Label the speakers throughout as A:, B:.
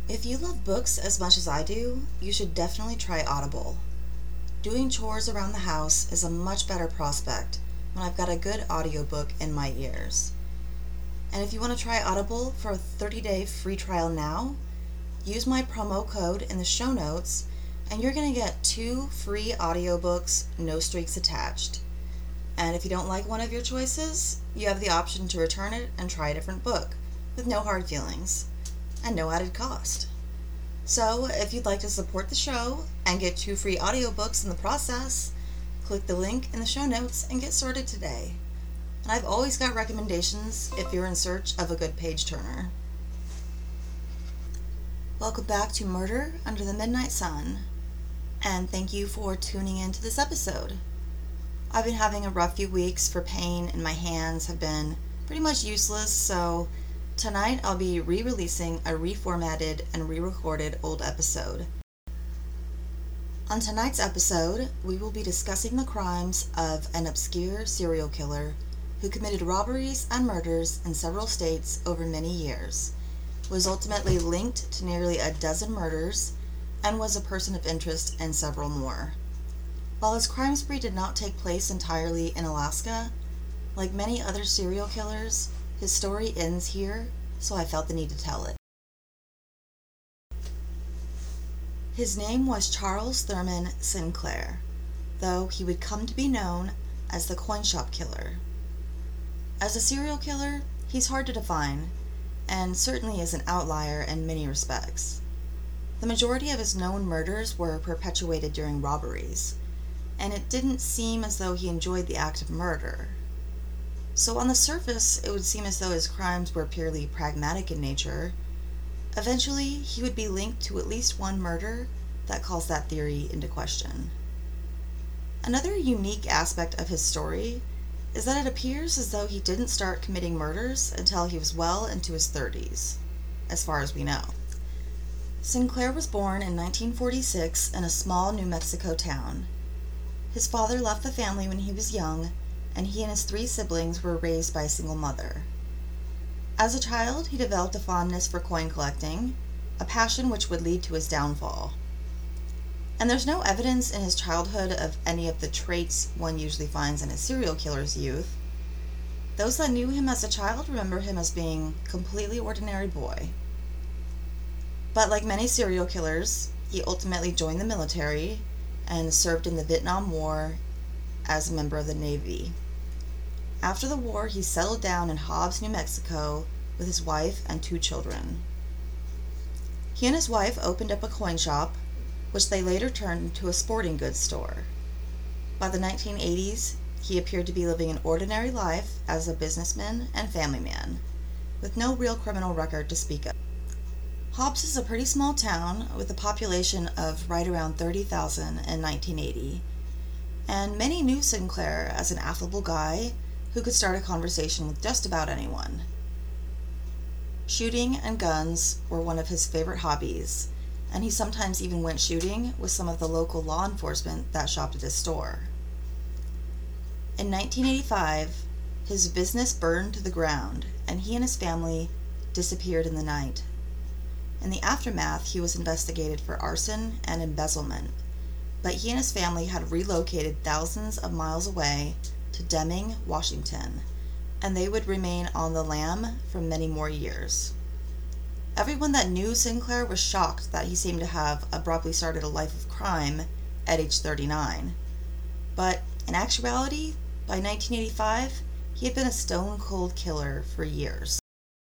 A: If you love books as much as I do, you should definitely try Audible. Doing chores around the house is a much better prospect when I've got a good audiobook in my ears. And if you want to try Audible for a 30-day free trial now, use my promo code in the show notes and you're going to get 2 free audiobooks, no strings attached. And if you don't like one of your choices, you have the option to return it and try a different book with no hard feelings and no added cost. So, if you'd like to support the show and get 2 free audiobooks in the process, click the link in the show notes and get started today. And I've always got recommendations if you're in search of a good page turner. Welcome back to Murder Under the Midnight Sun, and thank you for tuning in to this episode. I've been having a rough few weeks for pain, and my hands have been pretty much useless, so tonight I'll be re-releasing a reformatted and re-recorded old episode. On tonight's episode, we will be discussing the crimes of an obscure serial killer who committed robberies and murders in several states over many years, was ultimately linked to nearly a dozen murders, and was a person of interest in several more. While his crime spree did not take place entirely in Alaska, like many other serial killers, his story ends here, so I felt the need to tell it. His name was Charles Thurman Sinclair, though he would come to be known as the Coin Shop Killer. As a serial killer, he's hard to define, and certainly is an outlier in many respects. The majority of his known murders were perpetuated during robberies, and it didn't seem as though he enjoyed the act of murder. So on the surface, it would seem as though his crimes were purely pragmatic in nature. Eventually, he would be linked to at least one murder that calls that theory into question. Another unique aspect of his story is that it appears as though he didn't start committing murders until he was well into his 30s, as far as we know. Sinclair was born in 1946 in a small New Mexico town. His father left the family when he was young, and he and his 3 siblings were raised by a single mother. As a child, he developed a fondness for coin collecting, a passion which would lead to his downfall. And there's no evidence in his childhood of any of the traits one usually finds in a serial killer's youth. Those that knew him as a child remember him as being a completely ordinary boy. But like many serial killers, he ultimately joined the military and served in the Vietnam War as a member of the Navy. After the war, he settled down in Hobbs, New Mexico, with his wife and 2 children. He and his wife opened up a coin shop, which they later turned into a sporting goods store. By the 1980s, he appeared to be living an ordinary life as a businessman and family man, with no real criminal record to speak of. Hobbs is a pretty small town with a population of right around 30,000 in 1980, and many knew Sinclair as an affable guy who could start a conversation with just about anyone. Shooting and guns were one of his favorite hobbies, and he sometimes even went shooting with some of the local law enforcement that shopped at his store. In 1985, his business burned to the ground, and he and his family disappeared in the night. In the aftermath, he was investigated for arson and embezzlement, but he and his family had relocated thousands of miles away to Deming, Washington, and they would remain on the lam for many more years. Everyone that knew Sinclair was shocked that he seemed to have abruptly started a life of crime at age 39. But in actuality, by 1985, he had been a stone-cold killer for years.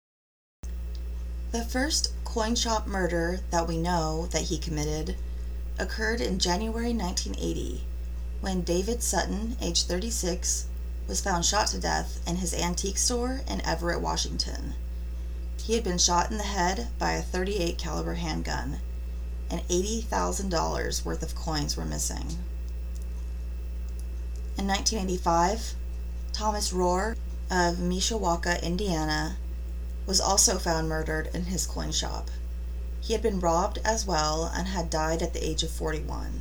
A: The first coin shop murder that we know that he committed occurred in January 1980, when David Sutton, age 36, was found shot to death in his antique store in Everett, Washington. He had been shot in the head by a .38 caliber handgun, and $80,000 worth of coins were missing. In 1985, Thomas Rohr of Mishawaka, Indiana, was also found murdered in his coin shop. He had been robbed as well and had died at the age of 41.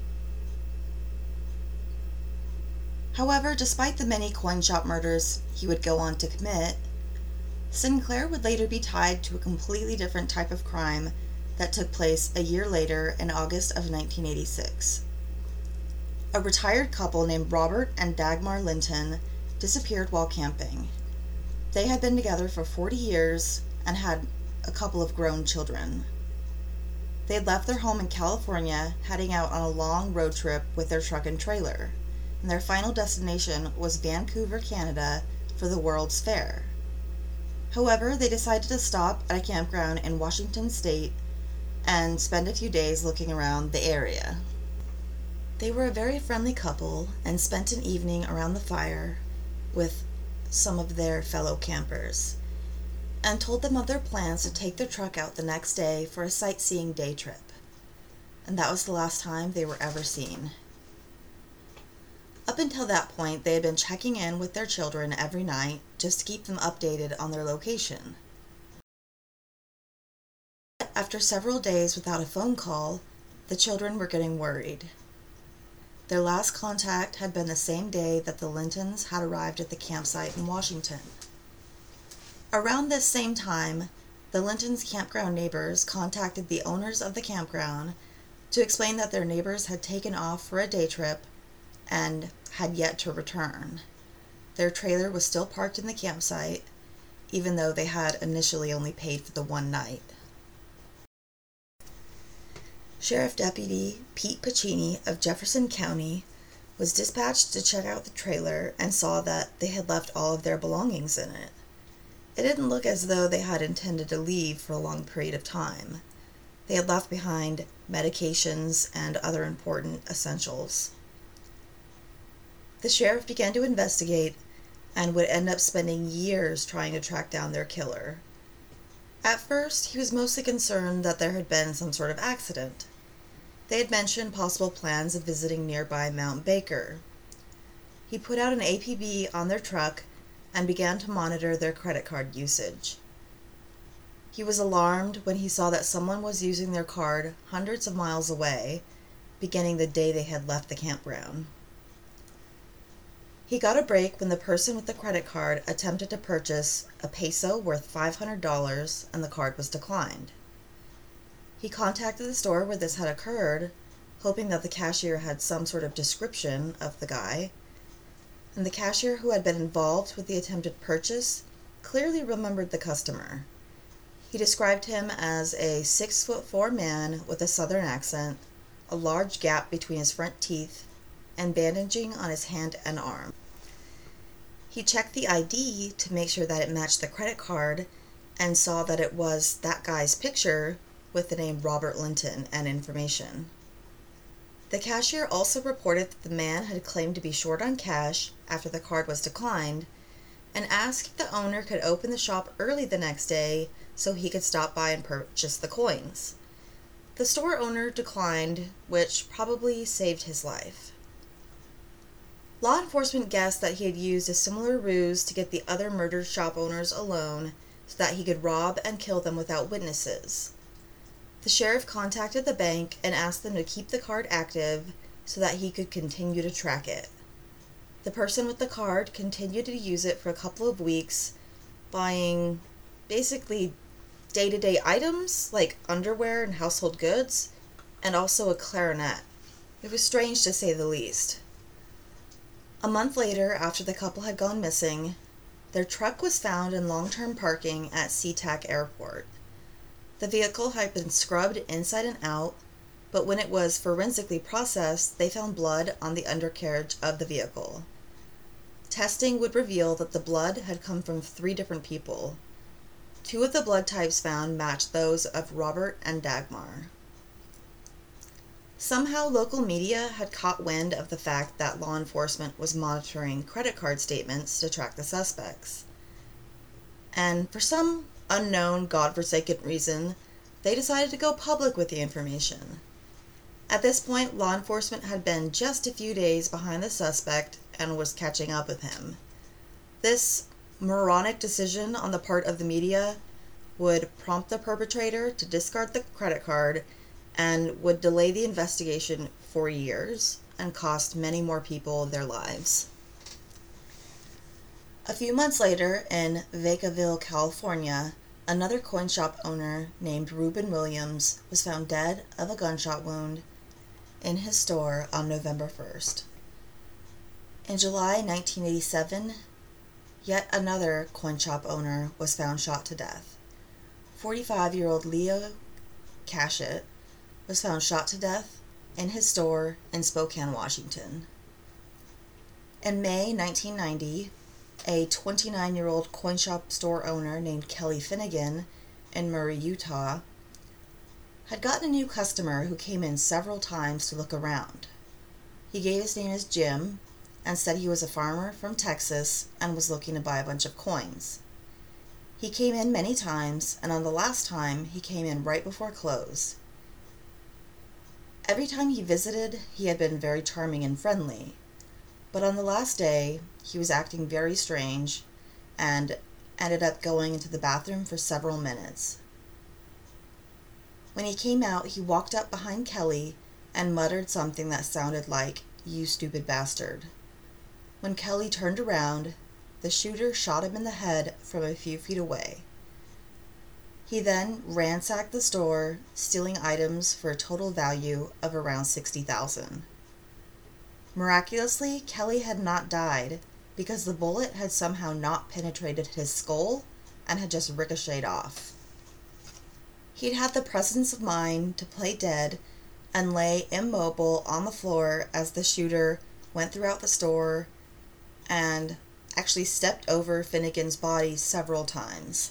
A: However, despite the many coin shop murders he would go on to commit, Sinclair would later be tied to a completely different type of crime that took place a year later in August of 1986. A retired couple named Robert and Dagmar Linton disappeared while camping. They had been together for 40 years and had a couple of grown children. They had left their home in California, heading out on a long road trip with their truck and trailer, and their final destination was Vancouver, Canada, for the World's Fair. However, they decided to stop at a campground in Washington State and spend a few days looking around the area. They were a very friendly couple and spent an evening around the fire with some of their fellow campers, and told them of their plans to take their truck out the next day for a sightseeing day trip. And that was the last time they were ever seen. Up until that point, they had been checking in with their children every night just to keep them updated on their location. After several days without a phone call, the children were getting worried. Their last contact had been the same day that the Lintons had arrived at the campsite in Washington. Around this same time, the Lintons' campground neighbors contacted the owners of the campground to explain that their neighbors had taken off for a day trip and had yet to return. Their trailer was still parked in the campsite, even though they had initially only paid for the one night. Sheriff Deputy Pete Pacini of Jefferson County was dispatched to check out the trailer and saw that they had left all of their belongings in it. It didn't look as though they had intended to leave for a long period of time. They had left behind medications and other important essentials. The sheriff began to investigate and would end up spending years trying to track down their killer. At first, he was mostly concerned that there had been some sort of accident. They had mentioned possible plans of visiting nearby Mount Baker. He put out an APB on their truck and began to monitor their credit card usage. He was alarmed when he saw that someone was using their card hundreds of miles away, beginning the day they had left the campground. He got a break when the person with the credit card attempted to purchase a peso worth $500 and the card was declined. He contacted the store where this had occurred, hoping that the cashier had some sort of description of the guy, and the cashier who had been involved with the attempted purchase clearly remembered the customer. He described him as a 6'4" man with a southern accent, a large gap between his front teeth, and bandaging on his hand and arm. He checked the ID to make sure that it matched the credit card and saw that it was that guy's picture with the name Robert Linton and information. The cashier also reported that the man had claimed to be short on cash after the card was declined and asked if the owner could open the shop early the next day so he could stop by and purchase the coins. The store owner declined, which probably saved his life. Law enforcement guessed that he had used a similar ruse to get the other murdered shop owners alone so that he could rob and kill them without witnesses. The sheriff contacted the bank and asked them to keep the card active so that he could continue to track it. The person with the card continued to use it for a couple of weeks, buying basically day-to-day items like underwear and household goods, and also a clarinet. It was strange to say the least. A month later, after the couple had gone missing, their truck was found in long-term parking at SeaTac Airport. The vehicle had been scrubbed inside and out, but when it was forensically processed, they found blood on the undercarriage of the vehicle. Testing would reveal that the blood had come from 3 different people. 2 of the blood types found matched those of Robert and Dagmar. Somehow, local media had caught wind of the fact that law enforcement was monitoring credit card statements to track the suspects. And for some unknown, godforsaken reason, they decided to go public with the information. At this point, law enforcement had been just a few days behind the suspect and was catching up with him. This moronic decision on the part of the media would prompt the perpetrator to discard the credit card and would delay the investigation for years and cost many more people their lives. A few months later, in Vacaville, California, another coin shop owner named Reuben Williams was found dead of a gunshot wound in his store on November 1st. In July 1987, yet another coin shop owner was found shot to death. 45-year-old Leo Cashett was found shot to death in his store in Spokane, Washington. In May 1990, a 29-year-old coin shop store owner named Kelly Finnegan in Murray, Utah, had gotten a new customer who came in several times to look around. He gave his name as Jim and said he was a farmer from Texas and was looking to buy a bunch of coins. He came in many times, and on the last time, he came in right before close. Every time he visited, he had been very charming and friendly, but on the last day, he was acting very strange and ended up going into the bathroom for several minutes. When he came out, he walked up behind Kelly and muttered something that sounded like, "You stupid bastard." When Kelly turned around, the shooter shot him in the head from a few feet away. He then ransacked the store, stealing items for a total value of around $60,000. Miraculously, Kelly had not died because the bullet had somehow not penetrated his skull and had just ricocheted off. He'd had the presence of mind to play dead and lay immobile on the floor as the shooter went throughout the store and actually stepped over Finnegan's body several times.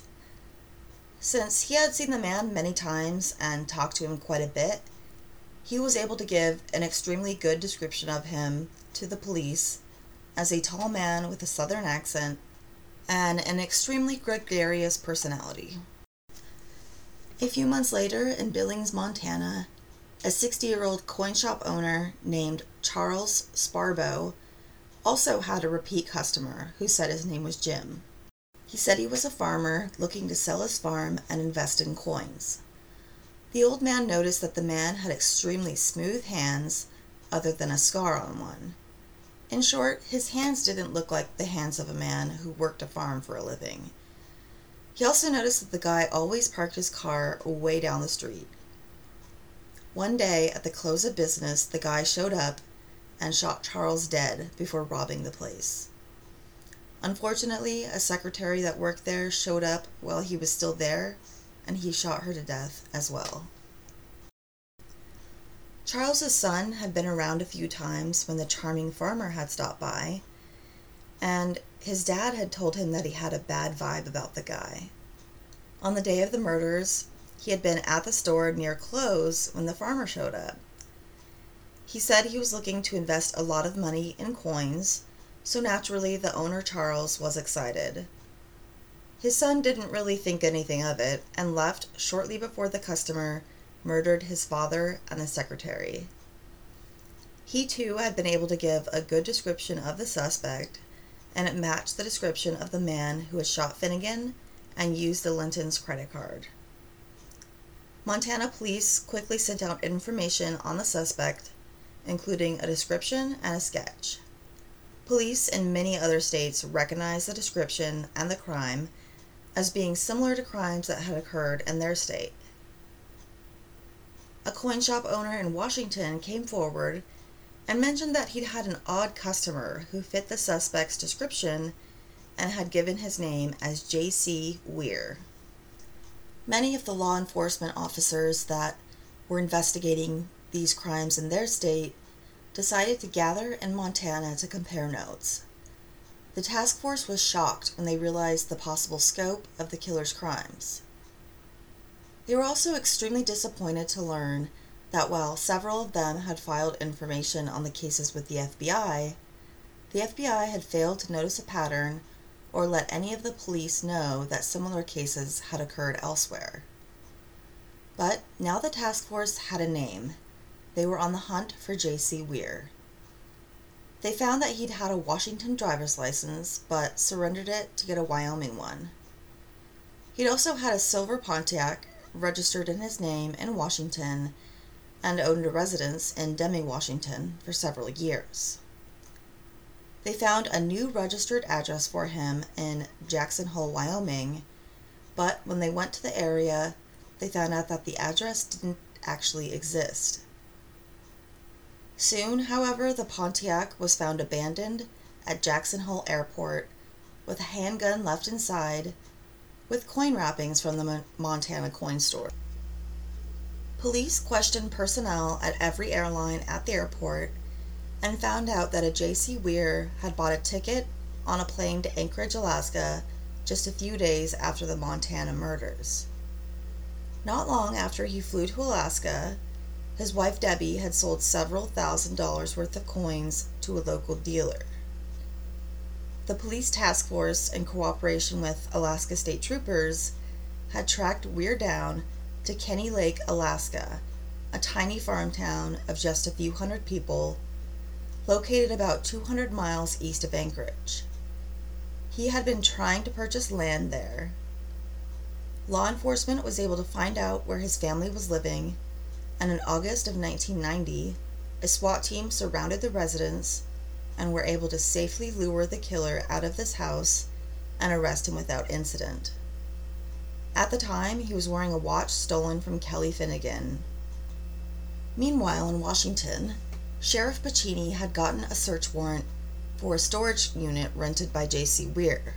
A: Since he had seen the man many times and talked to him quite a bit, he was able to give an extremely good description of him to the police as a tall man with a southern accent and an extremely gregarious personality. A few months later, in Billings, Montana, a 60-year-old coin shop owner named Charles Sparbo also had a repeat customer who said his name was Jim. He said he was a farmer looking to sell his farm and invest in coins. The old man noticed that the man had extremely smooth hands other than a scar on one. In short, his hands didn't look like the hands of a man who worked a farm for a living. He also noticed that the guy always parked his car way down the street. One day, at the close of business, the guy showed up and shot Charles dead before robbing the place. Unfortunately, a secretary that worked there showed up while he was still there, and he shot her to death as well. Charles's son had been around a few times when the charming farmer had stopped by, and his dad had told him that he had a bad vibe about the guy. On the day of the murders, he had been at the store near close when the farmer showed up. He said he was looking to invest a lot of money in coins, so naturally the owner Charles was excited. His son didn't really think anything of it and left shortly before the customer murdered his father and the secretary. He too had been able to give a good description of the suspect, and it matched the description of the man who had shot Finnegan and used the Linton's credit card. Montana police quickly sent out information on the suspect, including a description and a sketch. Police in many other states recognized the description and the crime as being similar to crimes that had occurred in their state. A coin shop owner in Washington came forward and mentioned that he'd had an odd customer who fit the suspect's description and had given his name as J.C. Weir. Many of the law enforcement officers that were investigating these crimes in their state decided to gather in Montana to compare notes. The task force was shocked when they realized the possible scope of the killer's crimes. They were also extremely disappointed to learn that while several of them had filed information on the cases with the FBI had failed to notice a pattern or let any of the police know that similar cases had occurred elsewhere. But now the task force had a name. They were on the hunt for J.C. Weir. They found that he'd had a Washington driver's license, but surrendered it to get a Wyoming one. He'd also had a silver Pontiac registered in his name in Washington and owned a residence in Deming, Washington for several years. They found a new registered address for him in Jackson Hole, Wyoming, but when they went to the area, they found out that the address didn't actually exist. Soon, however, the Pontiac was found abandoned at Jackson Hole Airport with a handgun left inside with coin wrappings from the Montana coin store. Police questioned personnel at every airline at the airport and found out that a J.C. Weir had bought a ticket on a plane to Anchorage, Alaska, just a few days after the Montana murders. Not long after he flew to Alaska, his wife Debbie had sold several $1,000s worth of coins to a local dealer. The police task force, in cooperation with Alaska State Troopers, had tracked Weir down to Kenny Lake, Alaska, a tiny farm town of just a few hundred people, located about 200 miles east of Anchorage. He had been trying to purchase land there. Law enforcement was able to find out where his family was living, and in August of 1990, a SWAT team surrounded the residence and were able to safely lure the killer out of this house and arrest him without incident. At the time, he was wearing a watch stolen from Kelly Finnegan. Meanwhile, in Washington, Sheriff Pacini had gotten a search warrant for a storage unit rented by J.C. Weir.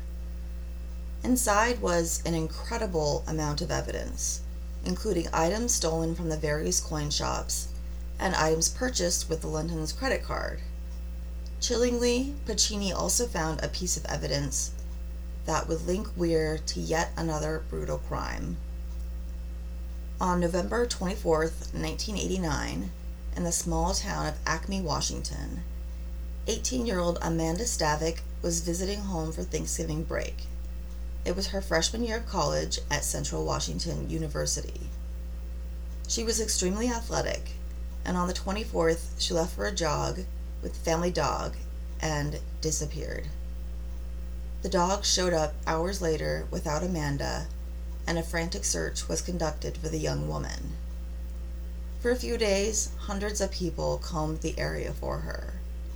A: Inside was an incredible amount of evidence, including items stolen from the various coin shops and items purchased with the London's credit card. Chillingly, Pacini also found a piece of evidence that would link Weir to yet another brutal crime. On November 24, 1989, in the small town of Acme, Washington, 18-year-old Amanda Stavik was visiting home for Thanksgiving break. It was her freshman year of college at Central Washington University. She was extremely athletic, and on the 24th, she left for a jog with the family dog and disappeared. The dog showed up hours later without Amanda, and a frantic search was conducted for the young woman. For a few days, hundreds of people combed the area for her.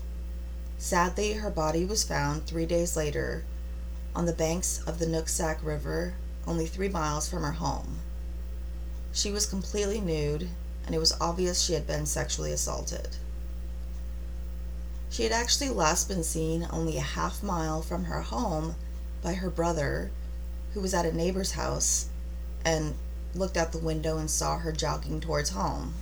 A: Sadly, her body was found 3 days later on the banks of the Nooksack River, only 3 miles from her home. She was completely nude, and it was obvious she had been sexually assaulted. She had actually last been seen only a half-mile from her home by her brother, who was at a neighbor's house and looked out the window and saw her jogging towards home.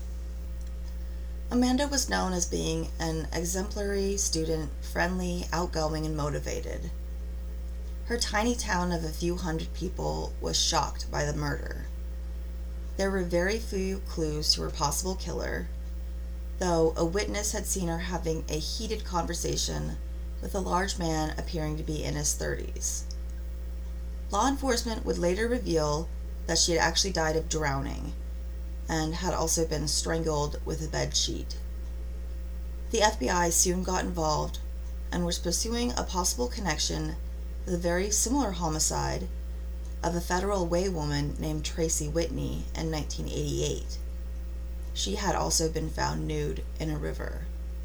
A: Amanda was known as being an exemplary student, friendly, outgoing, and motivated. Her tiny town of a few hundred people was shocked by the murder. There were very few clues to her possible killer, though a witness had seen her having a heated conversation with a large man appearing to be in his 30s. Law enforcement would later reveal that she had actually died of drowning and had also been strangled with a bed sheet. The FBI soon got involved and was pursuing a possible connection with a very similar homicide of a Federal Way woman named Tracy Whitney in 1988. She had also been found nude in a river.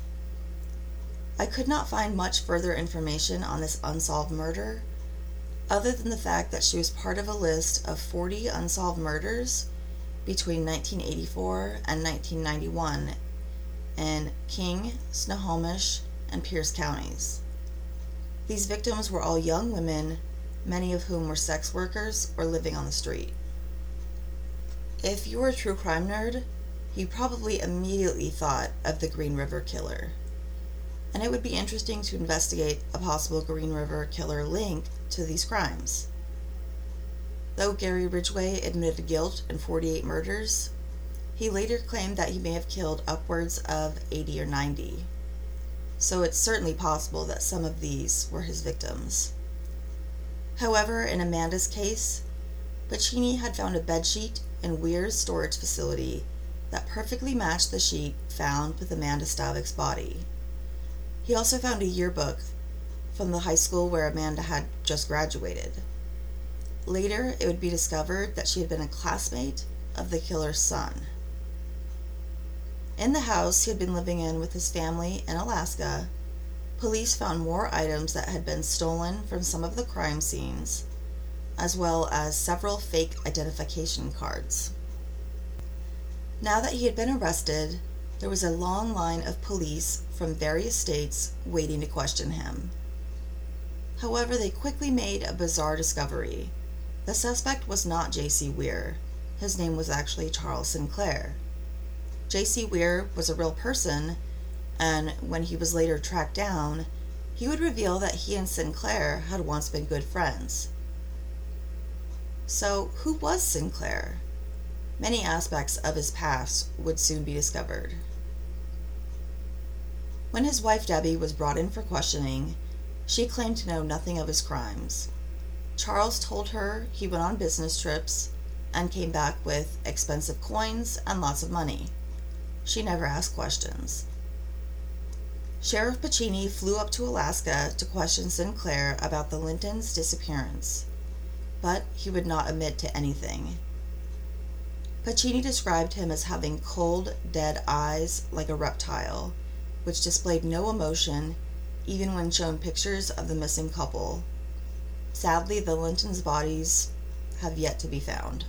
A: I could not find much further information on this unsolved murder, other than the fact that she was part of a list of 40 unsolved murders between 1984 and 1991 in King, Snohomish, and Pierce counties. These victims were all young women, many of whom were sex workers or living on the street. If you were a true crime nerd, you probably immediately thought of the Green River Killer, and it would be interesting to investigate a possible Green River Killer link to these crimes. Though Gary Ridgway admitted guilt in 48 murders, he later claimed that he may have killed upwards of 80 or 90, so it's certainly possible that some of these were his victims. However, in Amanda's case, Pacini had found a bedsheet in Weir's storage facility that perfectly matched the sheet found with Amanda Stavik's body. He also found a yearbook from the high school where Amanda had just graduated. Later, it would be discovered that she had been a classmate of the killer's son. In the house he had been living in with his family in Alaska, police found more items that had been stolen from some of the crime scenes, as well as several fake identification cards. Now that he had been arrested, there was a long line of police from various states waiting to question him. However, they quickly made a bizarre discovery. The suspect was not J.C. Weir. His name was actually Charles Sinclair. J.C. Weir was a real person, and when he was later tracked down, he would reveal that he and Sinclair had once been good friends. So, who was Sinclair? Many aspects of his past would soon be discovered. When his wife Debbie was brought in for questioning, she claimed to know nothing of his crimes. Charles told her he went on business trips and came back with expensive coins and lots of money. She never asked questions. Sheriff Pacini flew up to Alaska to question Sinclair about the Lintons' disappearance, but he would not admit to anything. Pacini described him as having cold, dead eyes like a reptile, which displayed no emotion even when shown pictures of the missing couple. Sadly, the Lintons' bodies have yet to be found.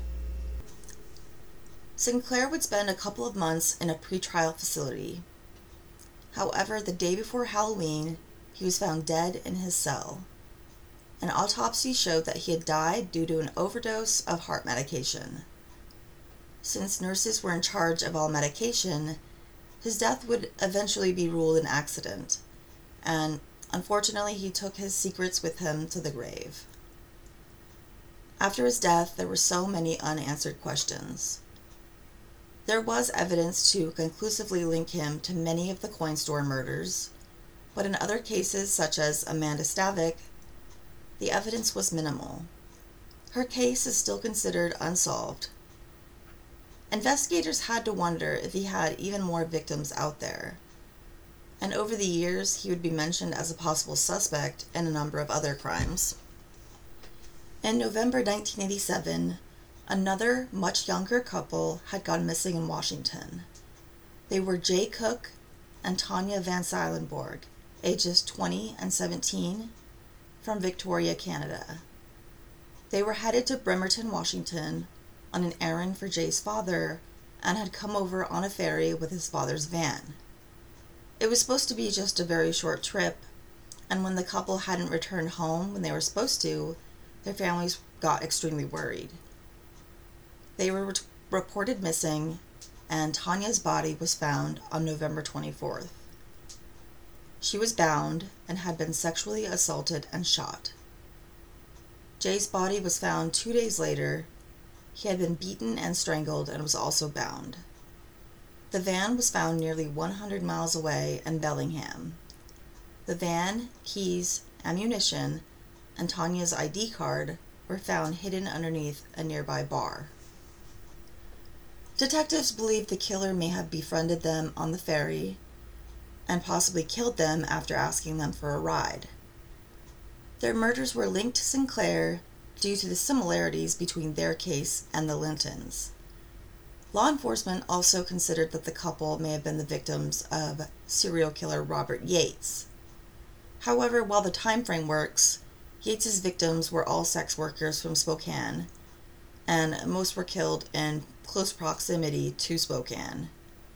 A: Sinclair would spend a couple of months in a pretrial facility. However, the day before Halloween, he was found dead in his cell. An autopsy showed that he had died due to an overdose of heart medication. Since nurses were in charge of all medication, his death would eventually be ruled an accident, and unfortunately he took his secrets with him to the grave. After his death, there were so many unanswered questions. There was evidence to conclusively link him to many of the coin store murders, but in other cases, such as Amanda Stavik, the evidence was minimal. Her case is still considered unsolved. Investigators had to wonder if he had even more victims out there, and over the years he would be mentioned as a possible suspect in a number of other crimes. In November 1987, another, much younger couple had gone missing in Washington. They were Jay Cook and Tanya Van Seilenborg, ages 20 and 17, from Victoria, Canada. They were headed to Bremerton, Washington, on an errand for Jay's father, and had come over on a ferry with his father's van. It was supposed to be just a very short trip, and when the couple hadn't returned home when they were supposed to, their families got extremely worried. They were reported missing, and Tanya's body was found on November 24th. She was bound and had been sexually assaulted and shot. Jay's body was found 2 days later. He had been beaten and strangled and was also bound. The van was found nearly 100 miles away in Bellingham. The van, keys, ammunition, and Tanya's ID card were found hidden underneath a nearby bar. Detectives believe the killer may have befriended them on the ferry and possibly killed them after asking them for a ride. Their murders were linked to Sinclair due to the similarities between their case and the Lintons. Law enforcement also considered that the couple may have been the victims of serial killer Robert Yates. However, while the time frame works, Yates's victims were all sex workers from Spokane, and most were killed in close proximity to Spokane.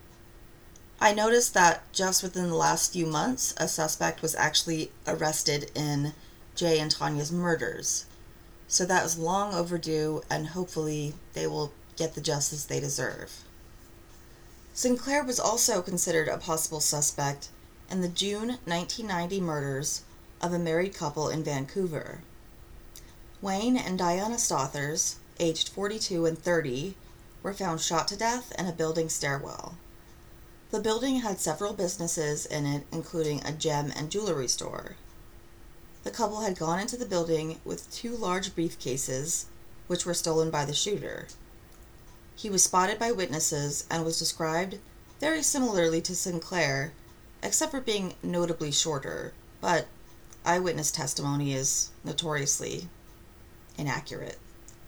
A: I noticed that just within the last few months, a suspect was actually arrested in Jay and Tanya's murders. So that was long overdue, and hopefully they will get the justice they deserve. Sinclair was also considered a possible suspect in the June 1990 murders of a married couple in Vancouver. Wayne and Diana Stothers, aged 42 and 30, were found shot to death in a building stairwell. The building had several businesses in it, including a gem and jewelry store. The couple had gone into the building with 2 large briefcases, which were stolen by the shooter. He was spotted by witnesses and was described very similarly to Sinclair, except for being notably shorter, but eyewitness testimony is notoriously inaccurate.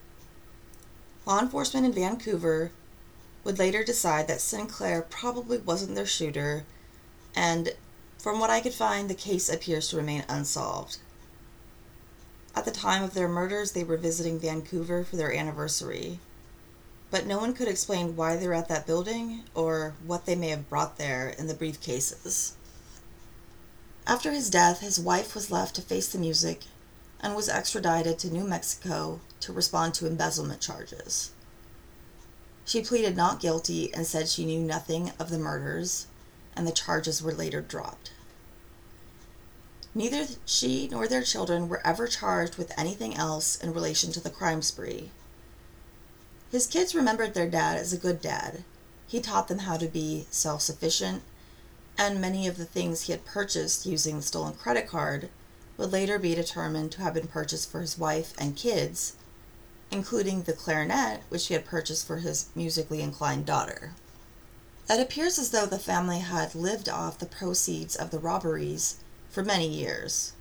A: Law enforcement in Vancouver would later decide that Sinclair probably wasn't their shooter, and from what I could find, the case appears to remain unsolved. At the time of their murders, they were visiting Vancouver for their anniversary, but no one could explain why they were at that building or what they may have brought there in the briefcases. After his death, his wife was left to face the music and was extradited to New Mexico to respond to embezzlement charges. She pleaded not guilty and said she knew nothing of the murders, and the charges were later dropped. Neither she nor their children were ever charged with anything else in relation to the crime spree. His kids remembered their dad as a good dad. He taught them how to be self-sufficient, and many of the things he had purchased using the stolen credit card would later be determined to have been purchased for his wife and kids, including the clarinet, which he had purchased for his musically inclined daughter. It appears as though the family had lived off the proceeds of the robberies for many years.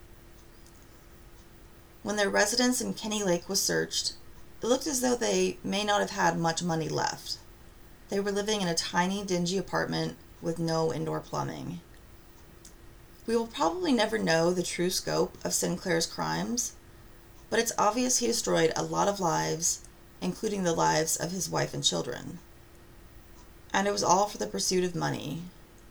A: When their residence in Kenny Lake was searched, it looked as though they may not have had much money left. They were living in a tiny, dingy apartment with no indoor plumbing. We will probably never know the true scope of Sinclair's crimes, but it's obvious he destroyed a lot of lives, including the lives of his wife and children. And it was all for the pursuit of money.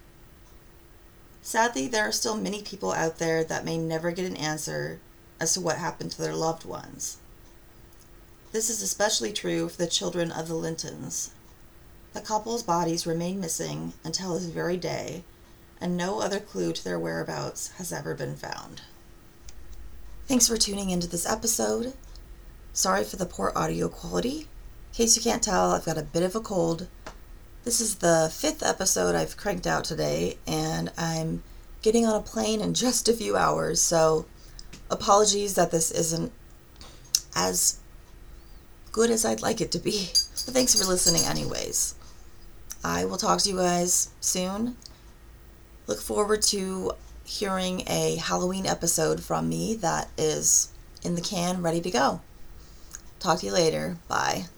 A: Sadly, there are still many people out there that may never get an answer as to what happened to their loved ones. This is especially true for the children of the Lintons. The couple's bodies remain missing until this very day, and no other clue to their whereabouts has ever been found. Thanks for tuning into this episode. Sorry for the poor audio quality. In case you can't tell, I've got a bit of a cold. This is the 5th episode I've cranked out today, and I'm getting on a plane in just a few hours, so apologies that this isn't as good as I'd like it to be. But thanks for listening anyways. I will talk to you guys soon. Look forward to hearing a Halloween episode from me that is in the can, ready to go. Talk to you later. Bye.